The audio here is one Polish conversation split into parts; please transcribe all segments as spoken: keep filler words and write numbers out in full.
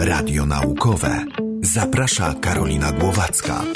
Radio naukowe. Zaprasza Karolina Głowacka.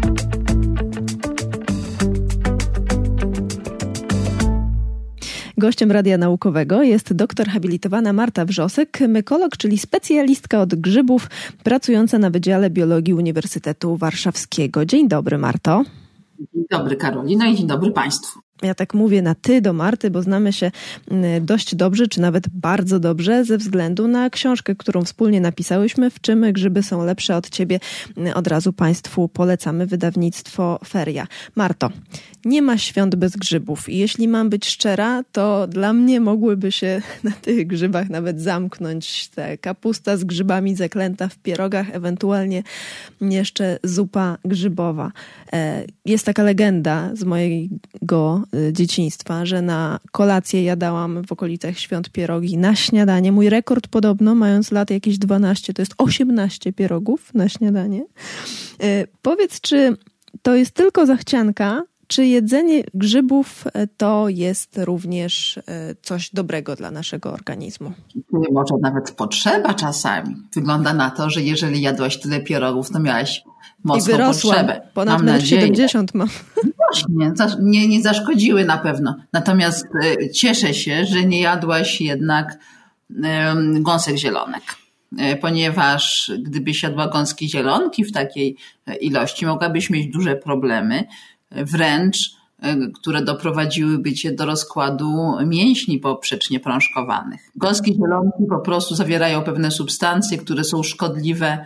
Gościem Radia Naukowego jest doktor habilitowana Marta Wrzosek, mykolog, czyli specjalistka od grzybów, pracująca na Wydziale Biologii Uniwersytetu Warszawskiego. Dzień dobry, Marto. Dzień dobry, Karolina, i dzień dobry Państwu. Ja tak mówię na ty do Marty, bo znamy się dość dobrze, czy nawet bardzo dobrze, ze względu na książkę, którą wspólnie napisałyśmy, W czym grzyby są lepsze od ciebie. Od razu Państwu polecamy, wydawnictwo Feria. Marto, nie ma świąt bez grzybów i jeśli mam być szczera, to dla mnie mogłyby się na tych grzybach nawet zamknąć. Ta kapusta z grzybami zaklęta w pierogach, ewentualnie jeszcze zupa grzybowa. Jest taka legenda z mojego dzieciństwa, że na kolację jadałam w okolicach świąt pierogi, na śniadanie. Mój rekord podobno, mając lat jakieś dwanaście, to jest osiemnaście pierogów na śniadanie. Powiedz, czy to jest tylko zachcianka, czy jedzenie grzybów to jest również coś dobrego dla naszego organizmu? Może nawet potrzeba czasami. Wygląda na to, że jeżeli jadłaś tyle pierogów, to miałaś mocną I wyrosłam. potrzebę. Ponad metr siedemdziesiąt mam. Właśnie, nie, nie zaszkodziły na pewno. Natomiast cieszę się, że nie jadłaś jednak um, gąsek zielonek. Ponieważ gdybyś jadła gąski zielonki w takiej ilości, mogłabyś mieć duże problemy, wręcz które doprowadziłyby cię do rozkładu mięśni poprzecznie prążkowanych. Gąski zielonki po prostu zawierają pewne substancje, które są szkodliwe,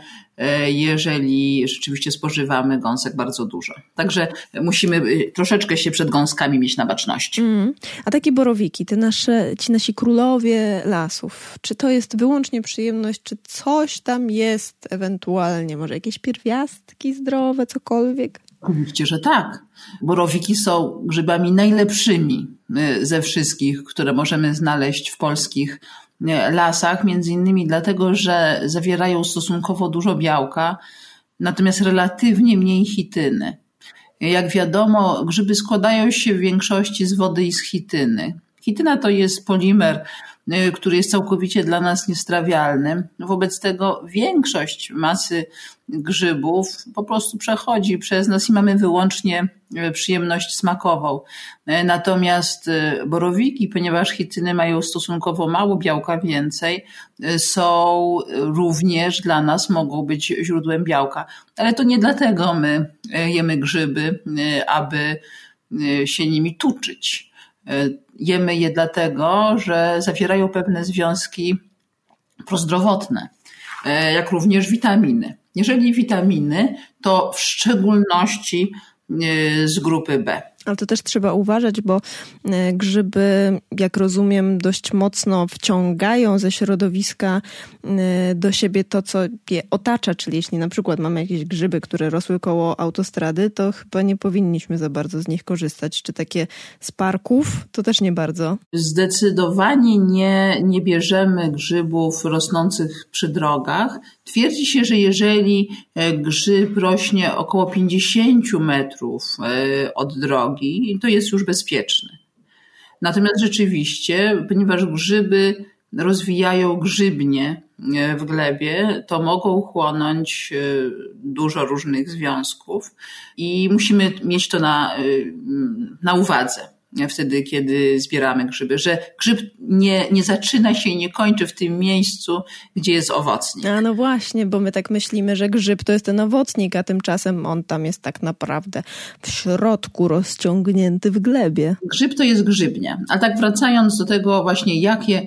jeżeli rzeczywiście spożywamy gąsek bardzo dużo. Także musimy troszeczkę się przed gąskami mieć na baczności. Mm. A takie borowiki, te nasze, ci nasi królowie lasów, czy to jest wyłącznie przyjemność, czy coś tam jest ewentualnie, może jakieś pierwiastki zdrowe, cokolwiek? Oczywiście, że tak. Borowiki są grzybami najlepszymi ze wszystkich, które możemy znaleźć w polskich lasach, między innymi dlatego, że zawierają stosunkowo dużo białka, natomiast relatywnie mniej chityny. Jak wiadomo, grzyby składają się w większości z wody i z chityny. Chityna to jest polimer, który jest całkowicie dla nas niestrawialny. Wobec tego większość masy grzybów po prostu przechodzi przez nas i mamy wyłącznie przyjemność smakową. Natomiast borowiki, ponieważ chityny mają stosunkowo mało białka więcej, są również dla nas, mogą być źródłem białka. Ale to nie dlatego my jemy grzyby, aby się nimi tuczyć. Jemy je dlatego, że zawierają pewne związki prozdrowotne, jak również witaminy. Jeżeli witaminy, to w szczególności z grupy B. Ale to też trzeba uważać, bo grzyby, jak rozumiem, dość mocno wciągają ze środowiska do siebie to, co je otacza. Czyli jeśli na przykład mamy jakieś grzyby, które rosły koło autostrady, to chyba nie powinniśmy za bardzo z nich korzystać. Czy takie z parków? To też nie bardzo. Zdecydowanie nie, nie bierzemy grzybów rosnących przy drogach. Twierdzi się, że jeżeli grzyb rośnie około pięćdziesiąt metrów od drogi, to jest już bezpieczny. Natomiast rzeczywiście, ponieważ grzyby rozwijają grzybnie w glebie, to mogą chłonąć dużo różnych związków i musimy mieć to na, na uwadze wtedy, kiedy zbieramy grzyby, że grzyb nie, nie zaczyna się i nie kończy w tym miejscu, gdzie jest owocnik. A no właśnie, bo my tak myślimy, że grzyb to jest ten owocnik, a tymczasem on tam jest tak naprawdę w środku rozciągnięty w glebie. Grzyb to jest grzybnia. A tak wracając do tego właśnie, jakie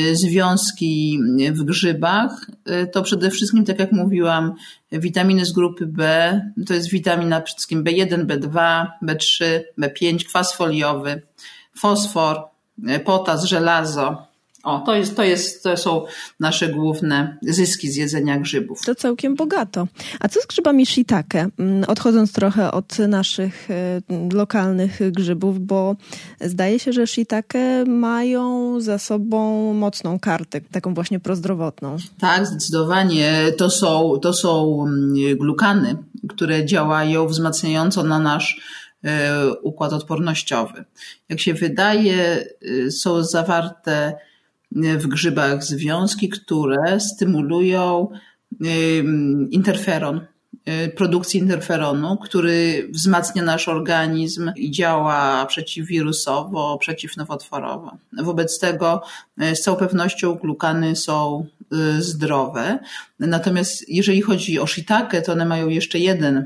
związki w grzybach, to przede wszystkim, tak jak mówiłam, witaminy z grupy B, to jest witamina przede wszystkim B jeden, B dwa, B trzy, B pięć, kwas foliowy, fosfor, potas, żelazo. O, to jest, to jest, to są nasze główne zyski z jedzenia grzybów. To całkiem bogato. A co z grzybami shiitake? Odchodząc trochę od naszych lokalnych grzybów, bo zdaje się, że shiitake mają za sobą mocną kartę, taką właśnie prozdrowotną. Tak, zdecydowanie. To są, to są glukany, które działają wzmacniająco na nasz układ odpornościowy. Jak się wydaje, są zawarte w grzybach związki, które stymulują interferon, produkcji interferonu, który wzmacnia nasz organizm i działa przeciwwirusowo, przeciwnowotworowo. Wobec tego z całą pewnością glukany są zdrowe. Natomiast jeżeli chodzi o shiitake, to one mają jeszcze jeden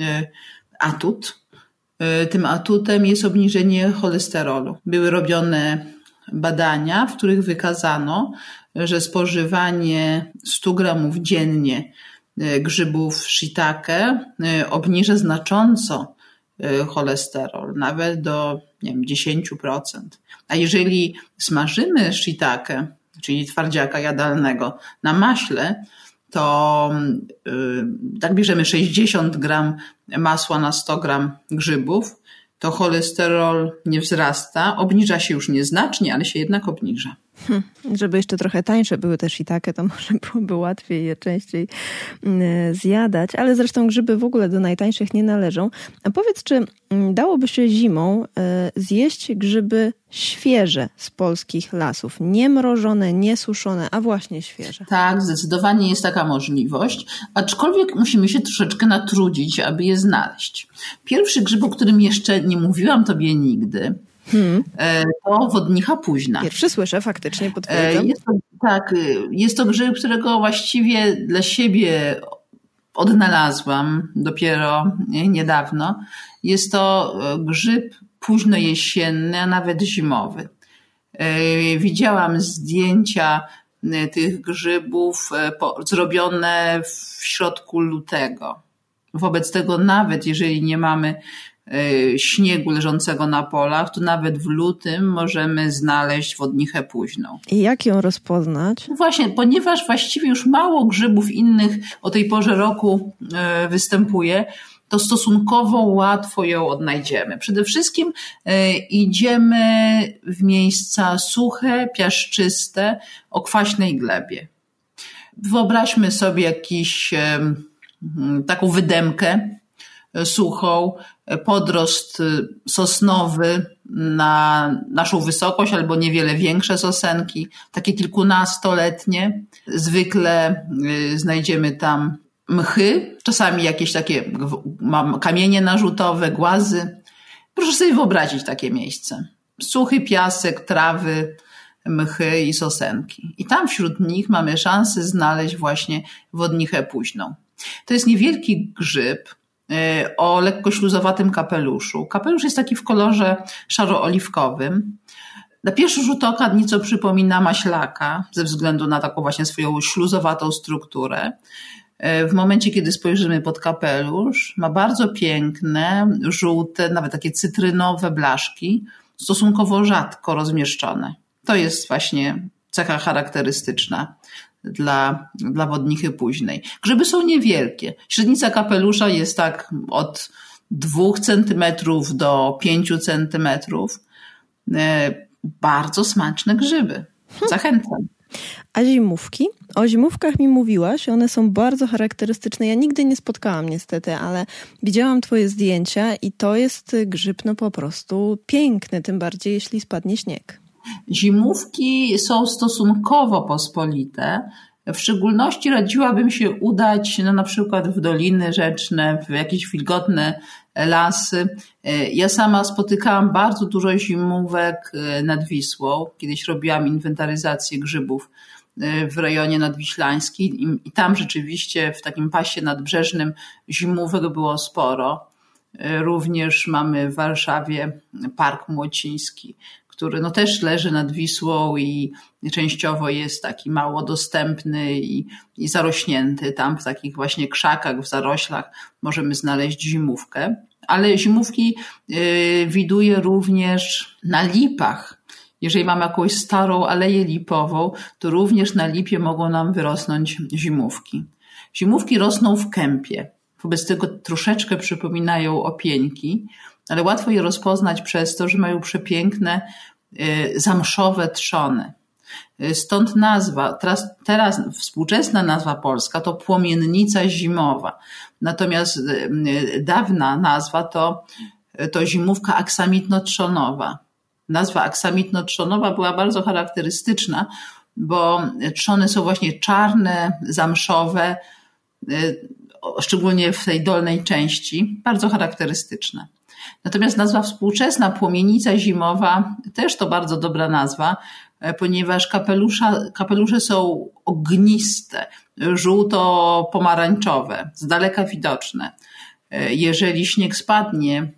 atut. Tym atutem jest obniżenie cholesterolu. Były robione badania, w których wykazano, że spożywanie stu gramów dziennie grzybów shiitake obniża znacząco cholesterol, nawet do nie wiem, dziesięć procent. A jeżeli smażymy shiitake, czyli twardziaka jadalnego, na maśle, to tak bierzemy sześćdziesiąt gram masła na sto gram grzybów, to cholesterol nie wzrasta, obniża się już nieznacznie, ale się jednak obniża. Hmm, żeby jeszcze trochę tańsze były te shiitake, to może byłoby łatwiej je częściej zjadać, ale zresztą grzyby w ogóle do najtańszych nie należą. A powiedz, czy dałoby się zimą zjeść grzyby świeże z polskich lasów? Nie mrożone, nie suszone, a właśnie świeże. Tak, zdecydowanie jest taka możliwość, aczkolwiek musimy się troszeczkę natrudzić, aby je znaleźć. Pierwszy grzyb, o którym jeszcze nie mówiłam tobie nigdy, Hmm. to wodnicha późna. Pierwszy słyszę, faktycznie potwierdzam. Jest to, tak, jest to grzyb, którego właściwie dla siebie odnalazłam dopiero niedawno. Jest to grzyb późnojesienny, a nawet zimowy. Widziałam zdjęcia tych grzybów zrobione w środku lutego. Wobec tego nawet jeżeli nie mamy śniegu leżącego na polach, to nawet w lutym możemy znaleźć wodnichę późną. I jak ją rozpoznać? Właśnie, ponieważ właściwie już mało grzybów innych o tej porze roku występuje, to stosunkowo łatwo ją odnajdziemy. Przede wszystkim idziemy w miejsca suche, piaszczyste, o kwaśnej glebie. Wyobraźmy sobie jakiś, taką wydemkę suchą, podrost sosnowy na naszą wysokość albo niewiele większe sosenki, takie kilkunastoletnie. Zwykle znajdziemy tam mchy, czasami jakieś takie kamienie narzutowe, głazy. Proszę sobie wyobrazić takie miejsce. Suchy piasek, trawy, mchy i sosenki. I tam wśród nich mamy szansę znaleźć właśnie wodnichę późną. To jest niewielki grzyb o lekko śluzowatym kapeluszu. Kapelusz jest taki w kolorze szaro-oliwkowym. Na pierwszy rzut oka nieco przypomina maślaka ze względu na taką właśnie swoją śluzowatą strukturę. W momencie, kiedy spojrzymy pod kapelusz, ma bardzo piękne, żółte, nawet takie cytrynowe blaszki, stosunkowo rzadko rozmieszczone. To jest właśnie cecha charakterystyczna dla, dla wodnichy późnej. Grzyby są niewielkie. Średnica kapelusza jest tak od dwóch centymetrów do pięciu centymetrów. Bardzo smaczne grzyby. Zachęcam. A zimówki? O zimówkach mi mówiłaś, one są bardzo charakterystyczne. Ja nigdy nie spotkałam niestety, ale widziałam twoje zdjęcia i to jest grzyb no po prostu piękny, tym bardziej jeśli spadnie śnieg. Zimówki są stosunkowo pospolite. W szczególności radziłabym się udać no, na przykład w doliny rzeczne, w jakieś wilgotne lasy. Ja sama spotykałam bardzo dużo zimówek nad Wisłą. Kiedyś robiłam inwentaryzację grzybów w rejonie nadwiślańskim i tam rzeczywiście w takim pasie nadbrzeżnym zimówek było sporo. Również mamy w Warszawie Park Młociński, który no też leży nad Wisłą i częściowo jest taki mało dostępny i, i zarośnięty. Tam w takich właśnie krzakach, w zaroślach możemy znaleźć zimówkę. Ale zimówki y, widuję również na lipach. Jeżeli mamy jakąś starą aleję lipową, to również na lipie mogą nam wyrosnąć zimówki. Zimówki rosną w kępie. Wobec tego troszeczkę przypominają opieńki, ale łatwo je rozpoznać przez to, że mają przepiękne zamszowe trzony. Stąd nazwa, teraz, teraz współczesna nazwa polska to płomiennica zimowa. Natomiast dawna nazwa to, to zimówka aksamitno-trzonowa. Nazwa aksamitno-trzonowa była bardzo charakterystyczna, bo trzony są właśnie czarne, zamszowe, szczególnie w tej dolnej części, bardzo charakterystyczne. Natomiast nazwa współczesna, płomienica zimowa, też to bardzo dobra nazwa, ponieważ kapelusza, kapelusze są ogniste, żółto-pomarańczowe, z daleka widoczne. Jeżeli śnieg spadnie,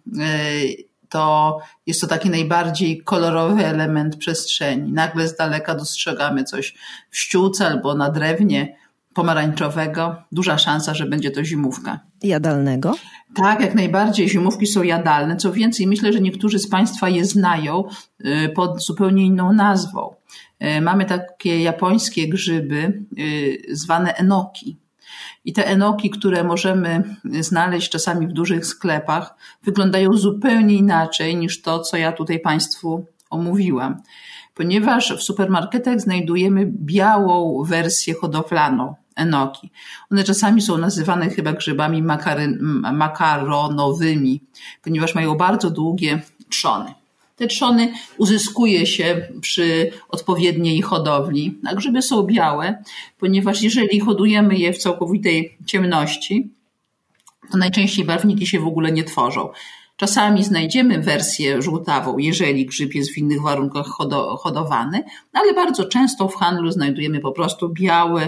to jest to taki najbardziej kolorowy element przestrzeni. Nagle z daleka dostrzegamy coś w ściółce albo na drewnie pomarańczowego. Duża szansa, że będzie to zimówka. Jadalnego? Tak, jak najbardziej. Zimówki są jadalne. Co więcej, myślę, że niektórzy z Państwa je znają pod zupełnie inną nazwą. Mamy takie japońskie grzyby zwane enoki. I te enoki, które możemy znaleźć czasami w dużych sklepach, wyglądają zupełnie inaczej niż to, co ja tutaj Państwu omówiłam. Ponieważ w supermarketach znajdujemy białą wersję hodowlaną enoki. One czasami są nazywane chyba grzybami makary, makaronowymi, ponieważ mają bardzo długie trzony. Te trzony uzyskuje się przy odpowiedniej hodowli, a grzyby są białe, ponieważ jeżeli hodujemy je w całkowitej ciemności, to najczęściej barwniki się w ogóle nie tworzą. Czasami znajdziemy wersję żółtawą, jeżeli grzyb jest w innych warunkach hodowany, ale bardzo często w handlu znajdujemy po prostu białe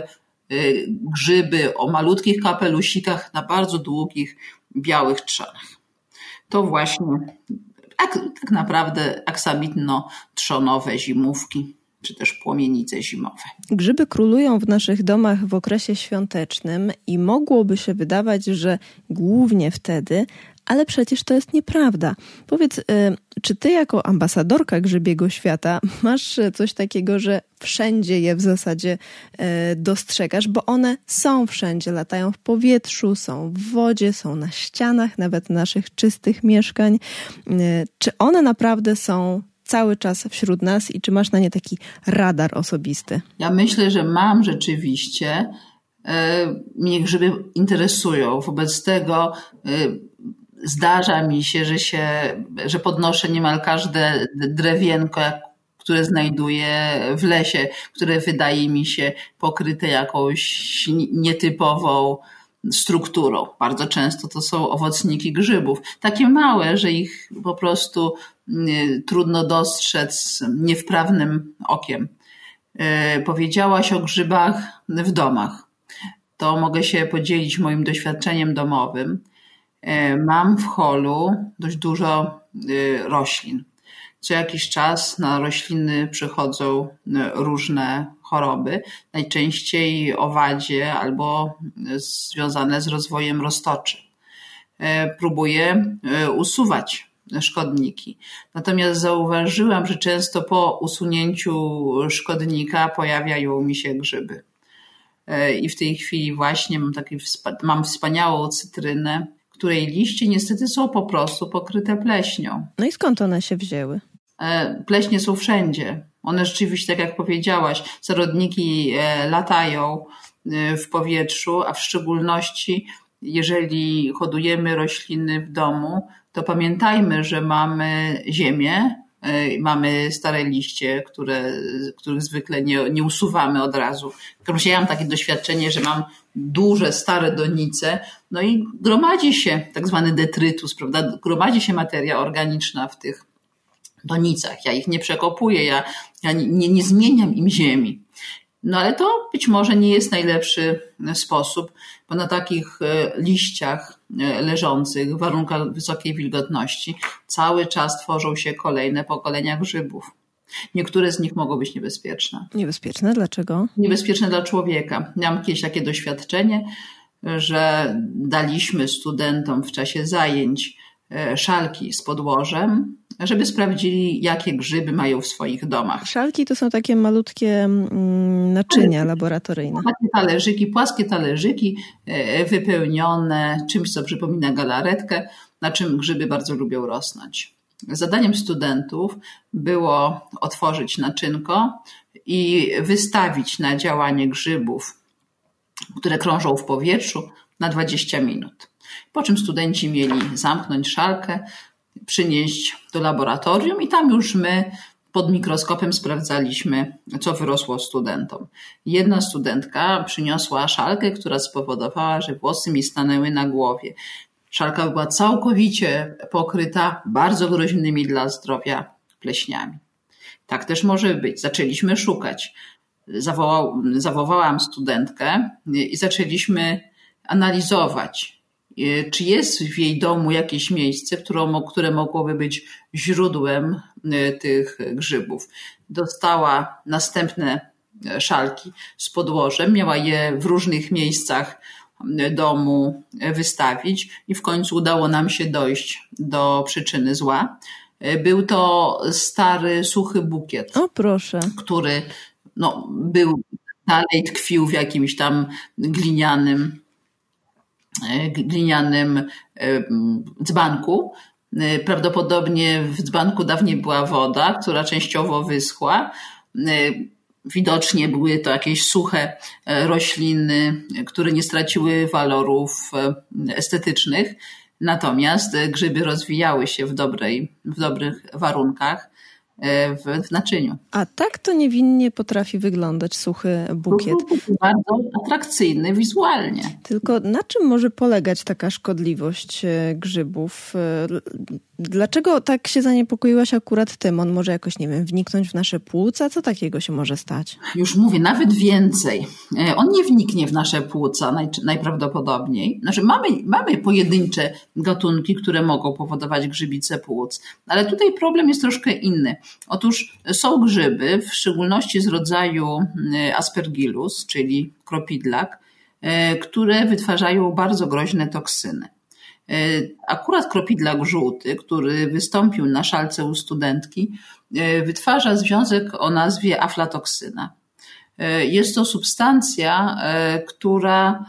grzyby o malutkich kapelusikach na bardzo długich, białych trzonach. To właśnie tak, tak naprawdę aksamitno-trzonowe zimówki, czy też płomienice zimowe. Grzyby królują w naszych domach w okresie świątecznym i mogłoby się wydawać, że głównie wtedy, ale przecież to jest nieprawda. Powiedz, czy ty jako ambasadorka grzybiego świata masz coś takiego, że wszędzie je w zasadzie dostrzegasz, bo one są wszędzie, latają w powietrzu, są w wodzie, są na ścianach, nawet naszych czystych mieszkań. Czy one naprawdę są cały czas wśród nas i czy masz na nie taki radar osobisty? Ja myślę, że mam rzeczywiście. Mnie grzyby interesują. Wobec tego zdarza mi się, że się, że podnoszę niemal każde drewienko, które znajduję w lesie, które wydaje mi się pokryte jakąś nietypową strukturą. Bardzo często to są owocniki grzybów. Takie małe, że ich po prostu trudno dostrzec niewprawnym okiem. Powiedziałaś o grzybach w domach. To mogę się podzielić moim doświadczeniem domowym. Mam w holu dość dużo roślin. Co jakiś czas na rośliny przychodzą różne choroby, najczęściej owadzie albo związane z rozwojem roztoczy. Próbuję usuwać szkodniki. Natomiast zauważyłam, że często po usunięciu szkodnika pojawiają mi się grzyby. I w tej chwili właśnie mam, taki, mam wspaniałą cytrynę, której liście niestety są po prostu pokryte pleśnią. No i skąd one się wzięły? Pleśnie są wszędzie. One rzeczywiście, tak jak powiedziałaś, zarodniki latają w powietrzu, a w szczególności jeżeli hodujemy rośliny w domu, to pamiętajmy, że mamy ziemię, mamy stare liście, które, których zwykle nie, nie usuwamy od razu. Ja mam takie doświadczenie, że mam duże, stare donice, no i gromadzi się tak zwany detrytus, prawda? Gromadzi się materia organiczna w tych donicach. Ja ich nie przekopuję, ja, ja nie, nie zmieniam im ziemi. No ale to być może nie jest najlepszy sposób, bo na takich liściach leżących w warunkach wysokiej wilgotności cały czas tworzą się kolejne pokolenia grzybów. Niektóre z nich mogą być niebezpieczne. Niebezpieczne? Dlaczego? Niebezpieczne dla człowieka. Miałam kiedyś takie doświadczenie, że daliśmy studentom w czasie zajęć szalki z podłożem, żeby sprawdzili, jakie grzyby mają w swoich domach. Szalki to są takie malutkie naczynia laboratoryjne. Takie talerzyki, płaskie talerzyki wypełnione czymś, co przypomina galaretkę, na czym grzyby bardzo lubią rosnąć. Zadaniem studentów było otworzyć naczynko i wystawić na działanie grzybów, które krążą w powietrzu, na dwadzieścia minut. Po czym studenci mieli zamknąć szalkę, przynieść do laboratorium i tam już my pod mikroskopem sprawdzaliśmy, co wyrosło studentom. Jedna studentka przyniosła szalkę, która spowodowała, że włosy mi stanęły na głowie. Szalka była całkowicie pokryta bardzo groźnymi dla zdrowia pleśniami. Tak też może być. Zaczęliśmy szukać. Zawołał, zawołałam studentkę i zaczęliśmy analizować, czy jest w jej domu jakieś miejsce, które mogłoby być źródłem tych grzybów. Dostała następne szalki z podłożem, miała je w różnych miejscach domu wystawić i w końcu udało nam się dojść do przyczyny zła. Był to stary, suchy bukiet. O, proszę. Który no, był dalej tkwił w jakimś tam glinianym, glinianym dzbanku. Prawdopodobnie w dzbanku dawniej była woda, która częściowo wyschła. Widocznie były to jakieś suche rośliny, które nie straciły walorów estetycznych. Natomiast grzyby rozwijały się w dobrej, w dobrych warunkach w, w naczyniu. A tak to niewinnie potrafi wyglądać suchy bukiet. Bardzo atrakcyjny wizualnie. Tylko na czym może polegać taka szkodliwość grzybów? Dlaczego tak się zaniepokoiłaś akurat tym? On może jakoś, nie wiem, wniknąć w nasze płuca? Co takiego się może stać? Już mówię, nawet więcej. On nie wniknie w nasze płuca naj, najprawdopodobniej. Znaczy mamy, mamy pojedyncze gatunki, które mogą powodować grzybice płuc, ale tutaj problem jest troszkę inny. Otóż są grzyby, w szczególności z rodzaju Aspergillus, czyli kropidlak, które wytwarzają bardzo groźne toksyny. Akurat kropidlak żółty, który wystąpił na szalce u studentki, wytwarza związek o nazwie aflatoksyna. Jest to substancja, która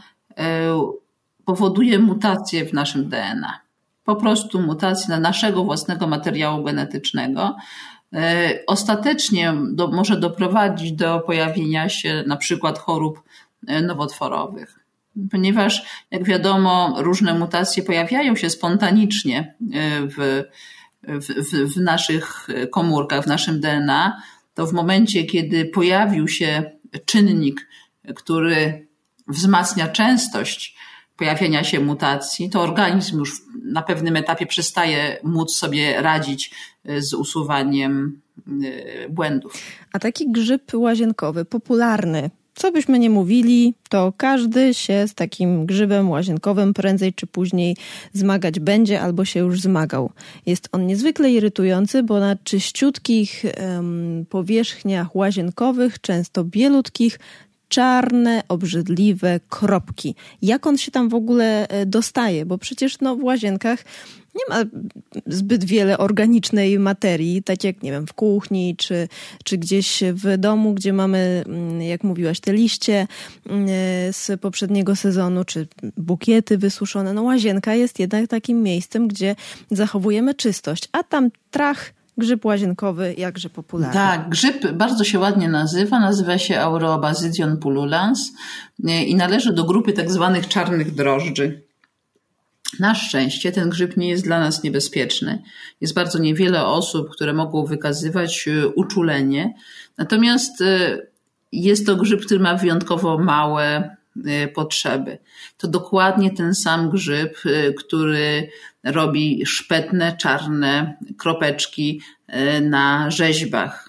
powoduje mutacje w naszym D N A. Po prostu mutacje naszego własnego materiału genetycznego. Ostatecznie do, może doprowadzić do pojawienia się na przykład chorób nowotworowych. Ponieważ, jak wiadomo, różne mutacje pojawiają się spontanicznie w, w, w naszych komórkach, w naszym D N A, to w momencie, kiedy pojawił się czynnik, który wzmacnia częstość pojawienia się mutacji, to organizm już na pewnym etapie przestaje móc sobie radzić z usuwaniem błędów. A taki grzyb łazienkowy, popularny, co byśmy nie mówili, to każdy się z takim grzybem łazienkowym prędzej czy później zmagać będzie albo się już zmagał. Jest on niezwykle irytujący, bo na czyściutkich um, powierzchniach łazienkowych, często bielutkich, czarne, obrzydliwe kropki. Jak on się tam w ogóle dostaje? Bo przecież no, w łazienkach nie ma zbyt wiele organicznej materii, tak jak, nie wiem, w kuchni, czy, czy gdzieś w domu, gdzie mamy, jak mówiłaś, te liście z poprzedniego sezonu, czy bukiety wysuszone. No łazienka jest jednak takim miejscem, gdzie zachowujemy czystość, a tam trach, grzyb łazienkowy, jakże popularny. Tak, grzyb bardzo się ładnie nazywa, nazywa się Aureobazydion pullulans i należy do grupy tak zwanych czarnych drożdży. Na szczęście ten grzyb nie jest dla nas niebezpieczny. Jest bardzo niewiele osób, które mogą wykazywać uczulenie, natomiast jest to grzyb, który ma wyjątkowo małe potrzeby. To dokładnie ten sam grzyb, który robi szpetne, czarne kropeczki na rzeźbach,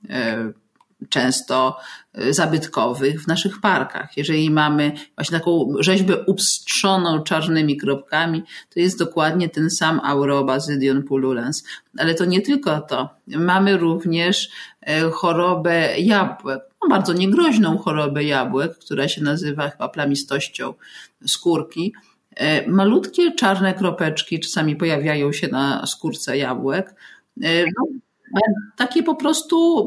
często zabytkowych w naszych parkach. Jeżeli mamy właśnie taką rzeźbę upstrzoną czarnymi kropkami, to jest dokładnie ten sam Aureobazydion pullulans. Ale to nie tylko to. Mamy również chorobę jabłek, no bardzo niegroźną chorobę jabłek, która się nazywa chyba plamistością skórki. Malutkie czarne kropeczki czasami pojawiają się na skórce jabłek. No, takie po prostu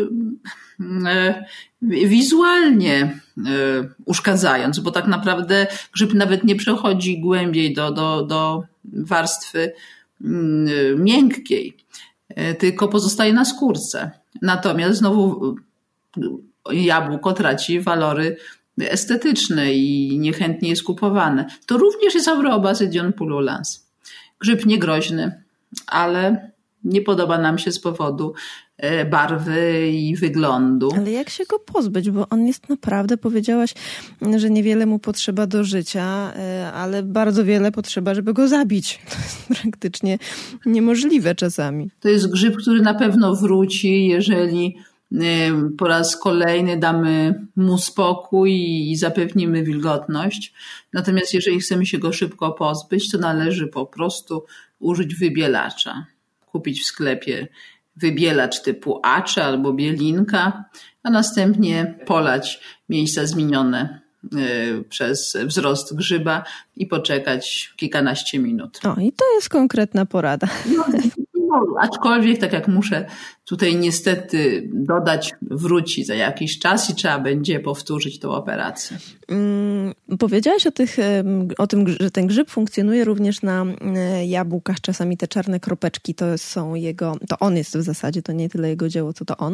wizualnie uszkadzając, bo tak naprawdę grzyb nawet nie przechodzi głębiej do, do, do warstwy miękkiej, tylko pozostaje na skórce. Natomiast znowu jabłko traci walory estetyczne i niechętnie jest kupowane. To również jest Aureobazydion pullulans. Grzyb niegroźny, ale Nie podoba nam się z powodu barwy i wyglądu. Ale jak się go pozbyć? Bo on jest naprawdę, powiedziałaś, że niewiele mu potrzeba do życia, ale bardzo wiele potrzeba, żeby go zabić. To jest praktycznie niemożliwe czasami. To jest grzyb, który na pewno wróci, jeżeli po raz kolejny damy mu spokój i zapewnimy wilgotność. Natomiast jeżeli chcemy się go szybko pozbyć, to należy po prostu użyć wybielacza. Kupić w sklepie wybielacz typu Acze albo Bielinka, a następnie polać miejsca zmienione przez wzrost grzyba i poczekać kilkanaście minut. O, i to jest konkretna porada. No, no, aczkolwiek, tak jak muszę tutaj niestety dodać, wróci za jakiś czas i trzeba będzie powtórzyć tą operację. Hmm, powiedziałaś o, tych, o tym, że ten grzyb funkcjonuje również na jabłkach. Czasami te czarne kropeczki to są jego, to on jest w zasadzie, to nie tyle jego dzieło, co to on.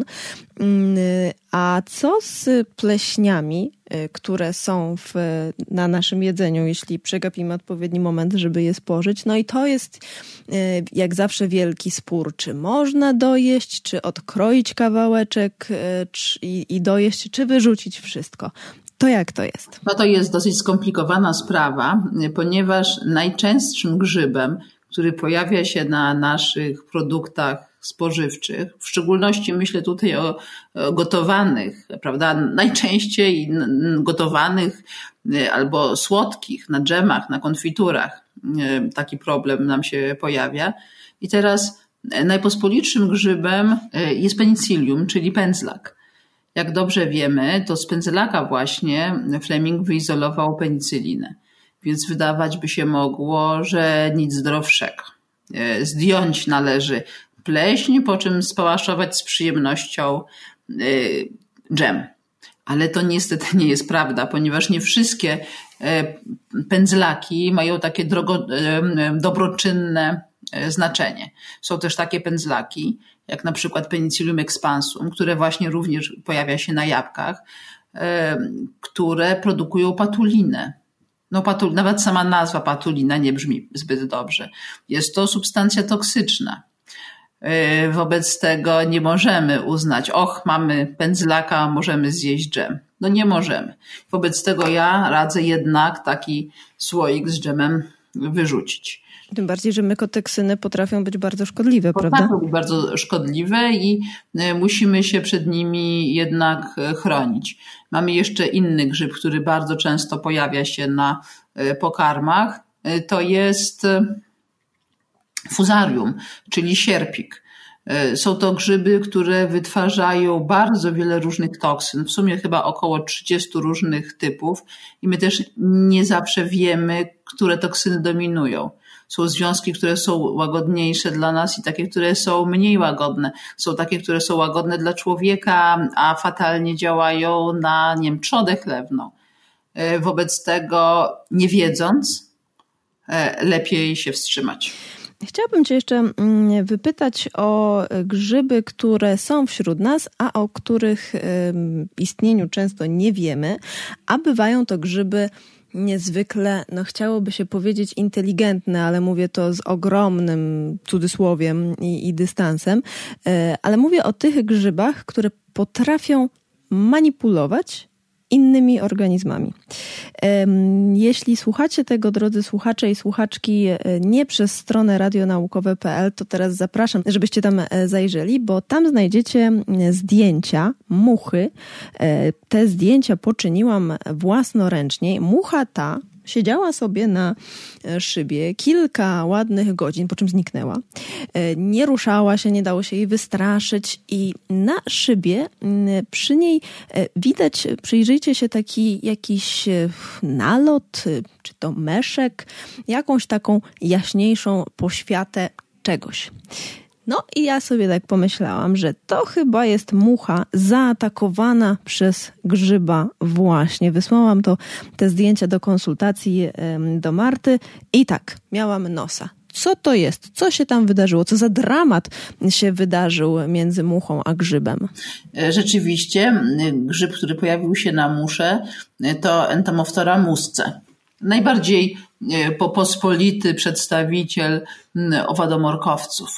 A co z pleśniami, które są w, na naszym jedzeniu, jeśli przegapimy odpowiedni moment, żeby je spożyć? No i to jest jak zawsze wielki spór, czy można dojeść, czy odkroić kawałeczek czy, i, i dojeść, czy wyrzucić wszystko. To jak to jest? No to jest dosyć skomplikowana sprawa, ponieważ najczęstszym grzybem, który pojawia się na naszych produktach spożywczych, w szczególności myślę tutaj o gotowanych, prawda, najczęściej gotowanych albo słodkich, na dżemach, na konfiturach. Taki problem nam się pojawia. I teraz najpospolitszym grzybem jest penicillium, czyli pędzlak. Jak dobrze wiemy, to z pędzlaka właśnie Fleming wyizolował penicylinę. Więc wydawać by się mogło, że nic zdrowszego. Zdjąć należy pleśń, po czym spałaszować z przyjemnością dżem. Ale to niestety nie jest prawda, ponieważ nie wszystkie pędzlaki mają takie drogo, dobroczynne znaczenie. Są też takie pędzlaki, jak na przykład Penicillium expansum, które właśnie również pojawia się na jabłkach, które produkują patulinę. No, patul, nawet sama nazwa patulina nie brzmi zbyt dobrze. Jest to substancja toksyczna. Wobec tego nie możemy uznać, och, mamy pędzlaka, możemy zjeść dżem. No nie możemy. Wobec tego ja radzę jednak taki słoik z dżemem wyrzucić. Tym bardziej, że mykotoksyny potrafią być bardzo szkodliwe, potrafią prawda? Potrafią być bardzo szkodliwe i musimy się przed nimi jednak chronić. Mamy jeszcze inny grzyb, który bardzo często pojawia się na pokarmach. To jest fusarium, czyli sierpik. Są to grzyby, które wytwarzają bardzo wiele różnych toksyn, w sumie chyba około trzydziestu różnych typów i my też nie zawsze wiemy, które toksyny dominują. Są związki, które są łagodniejsze dla nas i takie, które są mniej łagodne. Są takie, które są łagodne dla człowieka, a fatalnie działają na, nie wiem, trzodę chlewną. Wobec tego, nie wiedząc, lepiej się wstrzymać. Chciałabym Cię jeszcze wypytać o grzyby, które są wśród nas, a o których istnieniu często nie wiemy, a bywają to grzyby niezwykle, no chciałoby się powiedzieć inteligentne, ale mówię to z ogromnym cudzysłowiem i, i dystansem, ale mówię o tych grzybach, które potrafią manipulować innymi organizmami. Jeśli słuchacie tego, drodzy słuchacze i słuchaczki, nie przez stronę radionaukowe kropka pe el, to teraz zapraszam, żebyście tam zajrzeli, bo tam znajdziecie zdjęcia muchy. Te zdjęcia poczyniłam własnoręcznie. Mucha ta siedziała sobie na szybie kilka ładnych godzin, po czym zniknęła. Nie ruszała się, nie dało się jej wystraszyć i na szybie przy niej widać, przyjrzyjcie się, taki jakiś nalot, czy to meszek, jakąś taką jaśniejszą poświatę czegoś. No i ja sobie tak pomyślałam, że to chyba jest mucha zaatakowana przez grzyba właśnie. Wysłałam to, te zdjęcia do konsultacji do Marty i tak, miałam nosa. Co to jest? Co się tam wydarzyło? Co za dramat się wydarzył między muchą a grzybem? Rzeczywiście, grzyb, który pojawił się na musze, to Entomophtera musce. Najbardziej pospolity przedstawiciel owadomorkowców.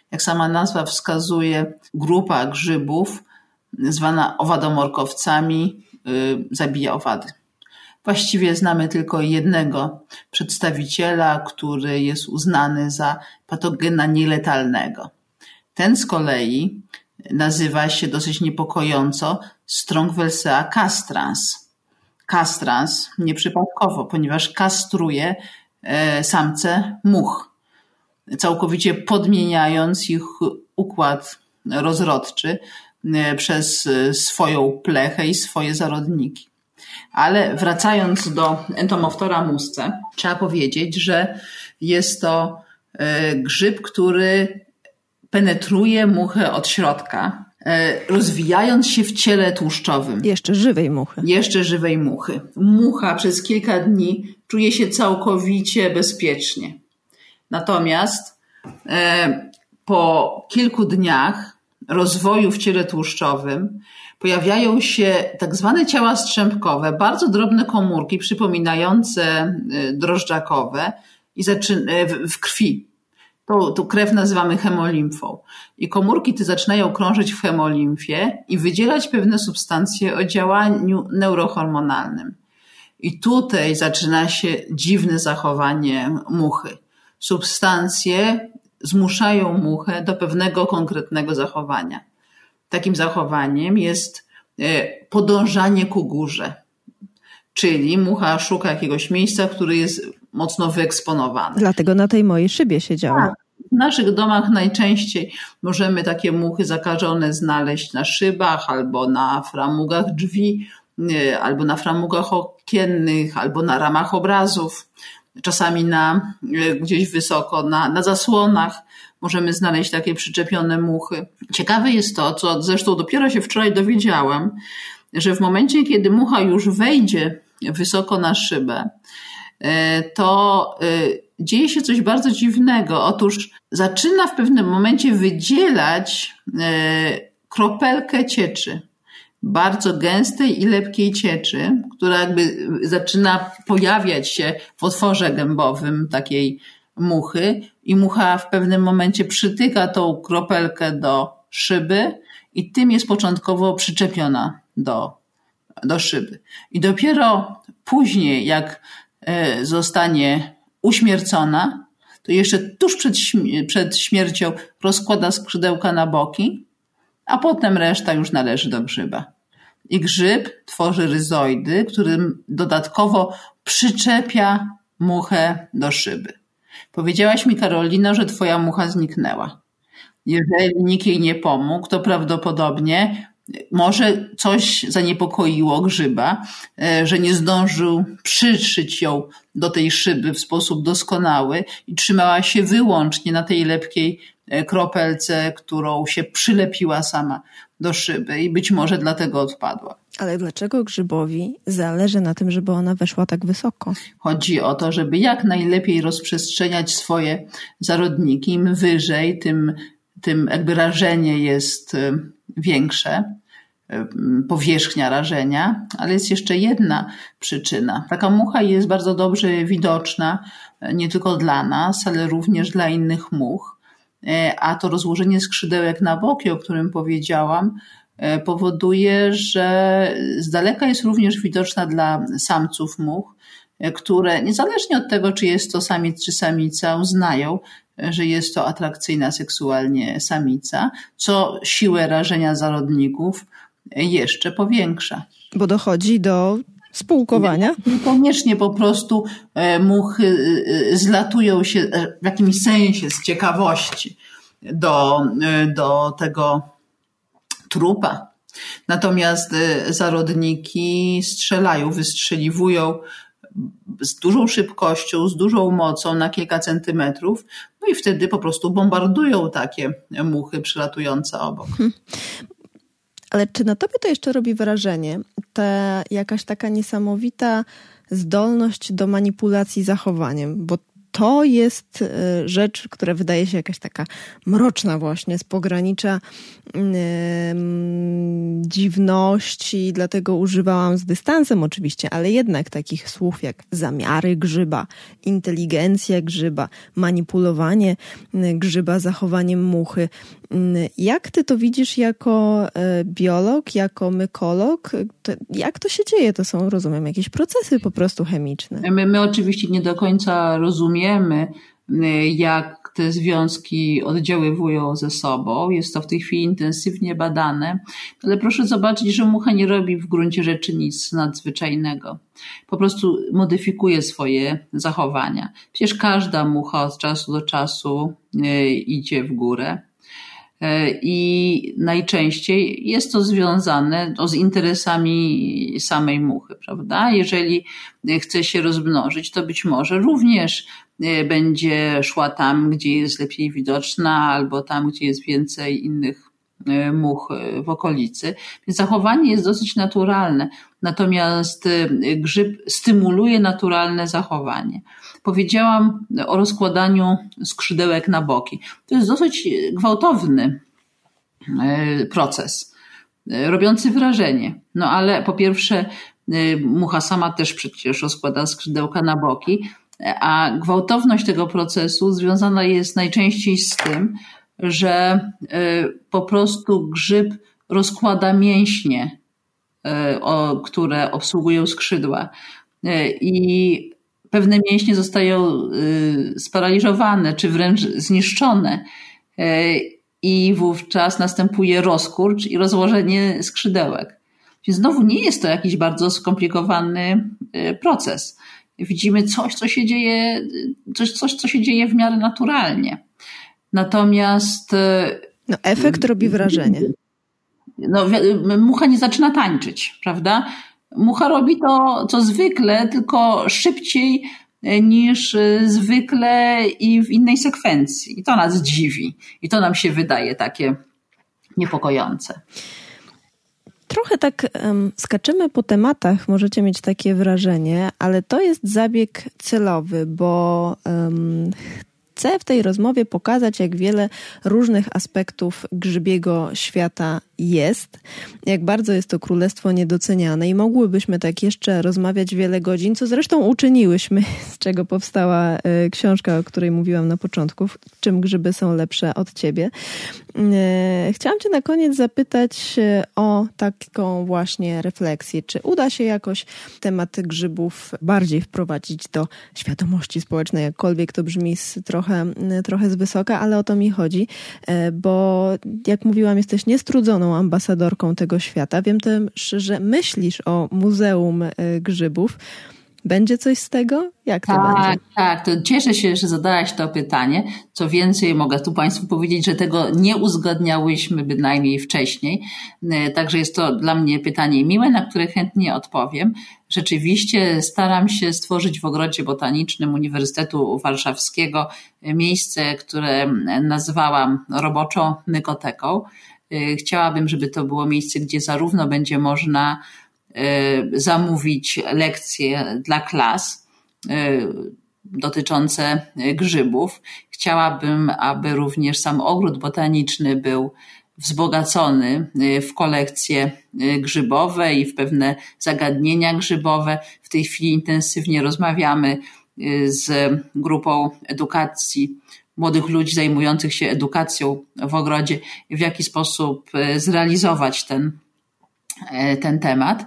jak sama nazwa wskazuje, grupa grzybów zwana owadomorkowcami zabija owady. Właściwie znamy tylko jednego przedstawiciela, który jest uznany za patogena nieletalnego. Ten z kolei nazywa się dosyć niepokojąco Strongylsea castrans. Castrans nieprzypadkowo, ponieważ kastruje samce much, całkowicie podmieniając ich układ rozrodczy przez swoją plechę i swoje zarodniki. Ale wracając do Entomophora musce, trzeba powiedzieć, że jest to grzyb, który penetruje muchę od środka, rozwijając się w ciele tłuszczowym. Jeszcze żywej muchy. Jeszcze żywej muchy. Mucha przez kilka dni czuje się całkowicie bezpiecznie. Natomiast po kilku dniach rozwoju w ciele tłuszczowym pojawiają się tak zwane ciała strzępkowe, bardzo drobne komórki przypominające drożdżakowe i w krwi. Tą, tą krew nazywamy hemolimfą. I komórki te zaczynają krążyć w hemolimfie i wydzielać pewne substancje o działaniu neurohormonalnym. I tutaj zaczyna się dziwne zachowanie muchy. Substancje zmuszają muchę do pewnego konkretnego zachowania. Takim zachowaniem jest podążanie ku górze. Czyli mucha szuka jakiegoś miejsca, które jest mocno wyeksponowane. Dlatego na tej mojej szybie siedziała. Tak. W naszych domach najczęściej możemy takie muchy zakażone znaleźć na szybach, albo na framugach drzwi, albo na framugach okiennych, albo na ramach obrazów. Czasami na, gdzieś wysoko na, na zasłonach możemy znaleźć takie przyczepione muchy. Ciekawe jest to, co zresztą dopiero się wczoraj dowiedziałam, że w momencie, kiedy mucha już wejdzie wysoko na szybę, to dzieje się coś bardzo dziwnego. Otóż zaczyna w pewnym momencie wydzielać kropelkę cieczy. Bardzo gęstej i lepkiej cieczy, która jakby zaczyna pojawiać się w otworze gębowym takiej muchy i mucha w pewnym momencie przytyka tą kropelkę do szyby i tym jest początkowo przyczepiona do, do szyby. I dopiero później, jak zostanie uśmiercona, to jeszcze tuż przed, przed śmiercią rozkłada skrzydełka na boki, a potem reszta już należy do grzyba. I grzyb tworzy ryzoidy, którym dodatkowo przyczepia muchę do szyby. Powiedziałaś mi, Karolino, że twoja mucha zniknęła. Jeżeli nikt jej nie pomógł, to prawdopodobnie może coś zaniepokoiło grzyba, że nie zdążył przyszyć ją do tej szyby w sposób doskonały i trzymała się wyłącznie na tej lepkiej kropelce, którą się przylepiła sama do szyby i być może dlatego odpadła. Ale dlaczego grzybowi zależy na tym, żeby ona weszła tak wysoko? Chodzi o to, żeby jak najlepiej rozprzestrzeniać swoje zarodniki. Im wyżej, tym, tym jakby rażenie jest większe, powierzchnia rażenia, ale jest jeszcze jedna przyczyna. Taka mucha jest bardzo dobrze widoczna nie tylko dla nas, ale również dla innych much, a to rozłożenie skrzydełek na boki, o którym powiedziałam, powoduje, że z daleka jest również widoczna dla samców much, które niezależnie od tego, czy jest to samiec czy samica, uznają, że jest to atrakcyjna seksualnie samica, co siłę rażenia zarodników jeszcze powiększa. Bo dochodzi do spółkowania? Niekoniecznie po prostu muchy zlatują się w jakimś sensie z ciekawości do, do tego trupa. Natomiast zarodniki strzelają, wystrzeliwują z dużą szybkością, z dużą mocą na kilka centymetrów, no i wtedy po prostu bombardują takie muchy przylatujące obok. Hmm. Ale czy na tobie to jeszcze robi wrażenie, ta jakaś taka niesamowita zdolność do manipulacji zachowaniem? Bo to jest rzecz, która wydaje się jakaś taka mroczna właśnie, z pogranicza um, dziwności, dlatego używałam z dystansem oczywiście, ale jednak takich słów jak zamiary grzyba, inteligencja grzyba, manipulowanie grzyba, zachowaniem muchy. Jak ty to widzisz jako biolog, jako mykolog? To jak to się dzieje? To są, rozumiem, jakieś procesy po prostu chemiczne. My, my oczywiście nie do końca rozumiemy, jak te związki oddziaływują ze sobą. Jest to w tej chwili intensywnie badane, ale proszę zobaczyć, że mucha nie robi w gruncie rzeczy nic nadzwyczajnego. Po prostu modyfikuje swoje zachowania. Przecież każda mucha od czasu do czasu idzie w górę. I najczęściej jest to związane z interesami samej muchy, prawda? Jeżeli chce się rozmnożyć, to być może również będzie szła tam, gdzie jest lepiej widoczna, albo tam, gdzie jest więcej innych much w okolicy. Więc zachowanie jest dosyć naturalne. Natomiast grzyb stymuluje naturalne zachowanie. Powiedziałam o rozkładaniu skrzydełek na boki. To jest dosyć gwałtowny proces, robiący wrażenie. No ale po pierwsze mucha sama też przecież rozkłada skrzydełka na boki, a gwałtowność tego procesu związana jest najczęściej z tym, że po prostu grzyb rozkłada mięśnie, które obsługują skrzydła i pewne mięśnie zostają sparaliżowane czy wręcz zniszczone i wówczas następuje rozkurcz i rozłożenie skrzydełek. Więc znowu nie jest to jakiś bardzo skomplikowany proces. Widzimy coś, co się dzieje, coś, coś, co się dzieje w miarę naturalnie. Natomiast... No, efekt robi wrażenie. No, mucha nie zaczyna tańczyć, prawda? Mucha robi to, co zwykle, tylko szybciej niż zwykle i w innej sekwencji. I to nas dziwi. I to nam się wydaje takie niepokojące. Trochę tak um, skaczymy po tematach, możecie mieć takie wrażenie, ale to jest zabieg celowy, bo um, chcę w tej rozmowie pokazać, jak wiele różnych aspektów grzybiego świata jest, jak bardzo jest to królestwo niedoceniane i mogłybyśmy tak jeszcze rozmawiać wiele godzin, co zresztą uczyniłyśmy, z czego powstała książka, o której mówiłam na początku, czym grzyby są lepsze od ciebie. Chciałam cię na koniec zapytać o taką właśnie refleksję. Czy uda się jakoś temat grzybów bardziej wprowadzić do świadomości społecznej, jakkolwiek to brzmi z trochę, trochę z wysoka, ale o to mi chodzi, bo jak mówiłam, jesteś niestrudzoną ambasadorką tego świata. Wiem też, że myślisz o Muzeum Grzybów. Będzie coś z tego? Jak to tak, będzie? Tak, to cieszę się, że zadałaś to pytanie. Co więcej, mogę tu Państwu powiedzieć, że tego nie uzgadniałyśmy bynajmniej wcześniej. Także jest to dla mnie pytanie miłe, na które chętnie odpowiem. Rzeczywiście staram się stworzyć w Ogrodzie Botanicznym Uniwersytetu Warszawskiego miejsce, które nazwałam roboczą mykoteką. Chciałabym, żeby to było miejsce, gdzie zarówno będzie można zamówić lekcje dla klas dotyczące grzybów. Chciałabym, aby również sam ogród botaniczny był wzbogacony w kolekcje grzybowe i w pewne zagadnienia grzybowe. W tej chwili intensywnie rozmawiamy z grupą edukacji młodych ludzi zajmujących się edukacją w ogrodzie, w jaki sposób zrealizować ten, ten temat.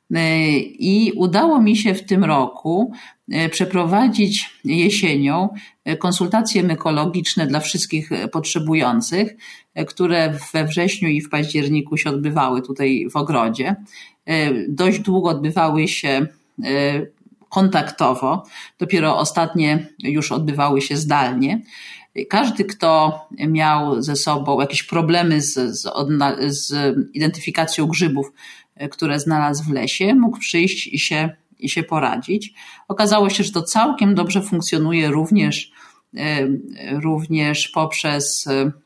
I udało mi się w tym roku przeprowadzić jesienią konsultacje mykologiczne dla wszystkich potrzebujących, które we wrześniu i w październiku się odbywały tutaj w ogrodzie. Dość długo odbywały się kontaktowo, dopiero ostatnie już odbywały się zdalnie. Każdy, kto miał ze sobą jakieś problemy z, z, z identyfikacją grzybów, które znalazł w lesie, mógł przyjść i się, i się poradzić. Okazało się, że to całkiem dobrze funkcjonuje również, również poprzez,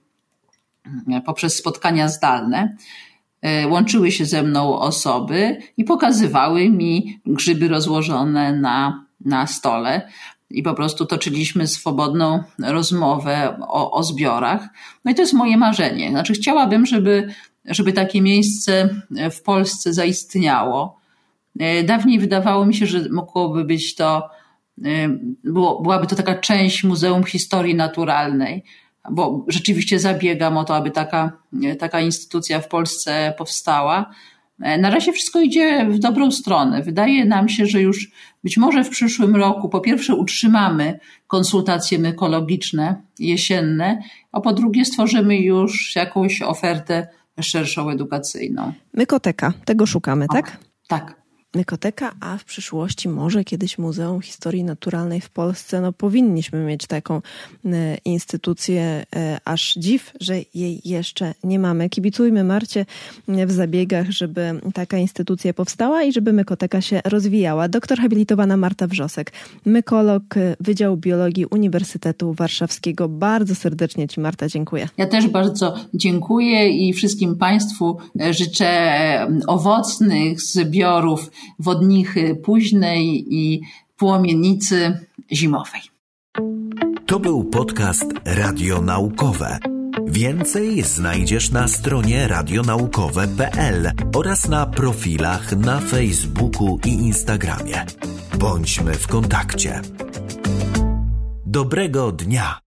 poprzez spotkania zdalne. Łączyły się ze mną osoby i pokazywały mi grzyby rozłożone na, na stole. i po prostu toczyliśmy swobodną rozmowę o, o zbiorach. No i to jest moje marzenie. Znaczy chciałabym, żeby, żeby takie miejsce w Polsce zaistniało. Dawniej wydawało mi się, że mogłoby być to, było, byłaby to taka część Muzeum Historii Naturalnej, bo rzeczywiście zabiegam o to, aby taka, taka instytucja w Polsce powstała. Na razie wszystko idzie w dobrą stronę. Wydaje nam się, że już być może w przyszłym roku po pierwsze utrzymamy konsultacje mykologiczne jesienne, a po drugie stworzymy już jakąś ofertę szerszą edukacyjną. Mykoteka, tego szukamy, tak? O, tak. Mykoteka, a w przyszłości może kiedyś Muzeum Historii Naturalnej w Polsce. No powinniśmy mieć taką e, instytucję, e, aż dziw, że jej jeszcze nie mamy. Kibicujmy Marcie w zabiegach, żeby taka instytucja powstała i żeby Mykoteka się rozwijała. Doktor habilitowana Marta Wrzosek, mykolog Wydziału Biologii Uniwersytetu Warszawskiego. Bardzo serdecznie Ci, Marta, dziękuję. Ja też bardzo dziękuję i wszystkim Państwu życzę owocnych zbiorów wodnichy późnej i płomienicy zimowej. To był podcast Radionaukowe. Więcej znajdziesz na stronie radionaukowe kropka p l oraz na profilach na Facebooku i Instagramie. Bądźmy w kontakcie. Dobrego dnia!